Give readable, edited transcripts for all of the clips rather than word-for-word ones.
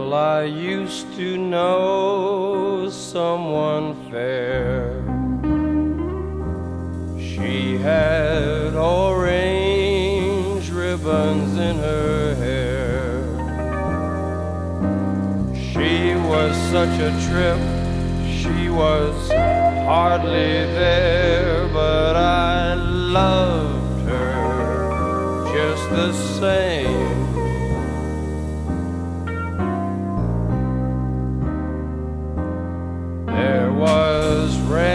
Well, I used to know someone fair. She had orange ribbons in her hair. She was such a trip, she was hardly there, but I loved her just the same. There was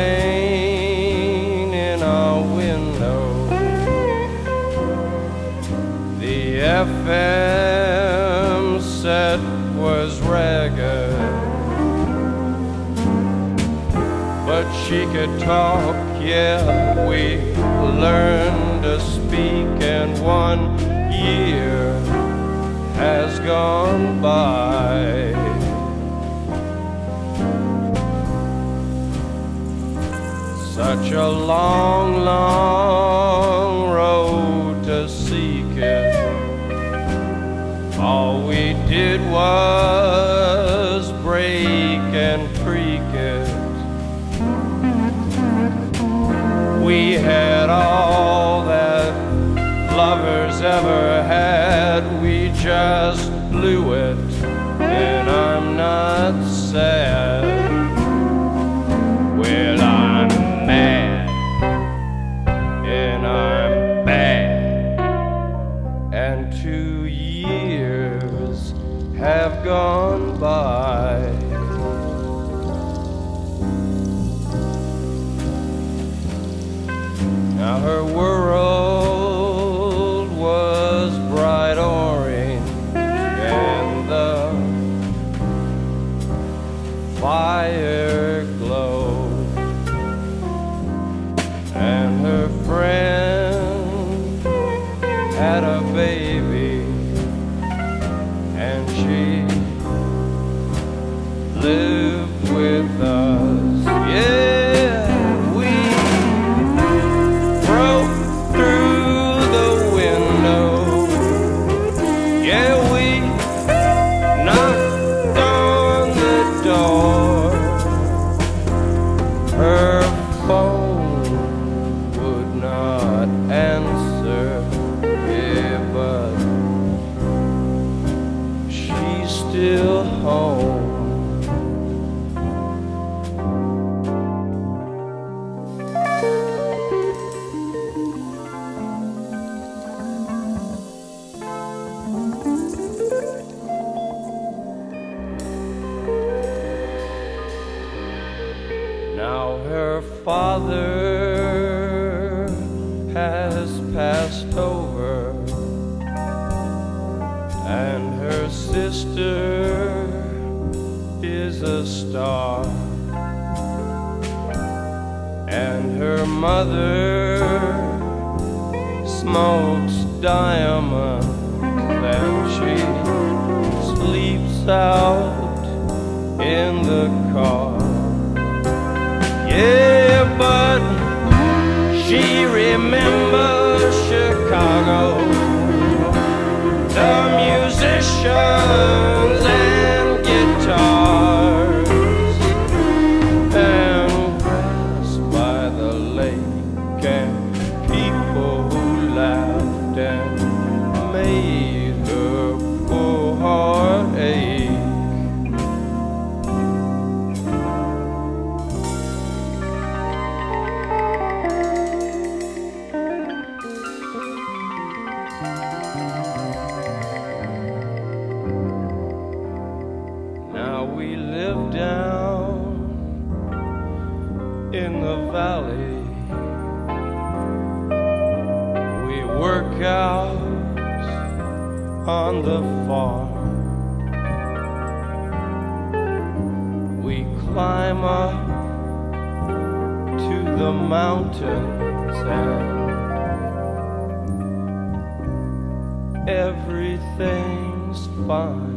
rain in our window. The FM set was ragged, but she could talk, yeah, we learned to speak, and 1 year has gone by. Such a long, long road to seek it. All we did was break and creak it. We had all that lovers ever had. We just blew it, and I'm not sad. Well, I'm mad, and I'm bad, and 2 years have gone by. Now her world was bright orange, and the fire glowed, and her friend had a baby, and she lived with us. Yeah, we broke through the window. Yeah, we knocked on the door. Her phone would not answer, yeah, but she's still home. Now her father has passed over, and her sister is a star, and her mother smokes diamonds, and she sleeps out in the car. Yeah, but she remembers Chicago, the musicians and guitars, and grass by the lake, and people who laughed and made her poor heart ache. We live down in the valley. We work out on the farm. We climb up to the mountains, and everything's fine.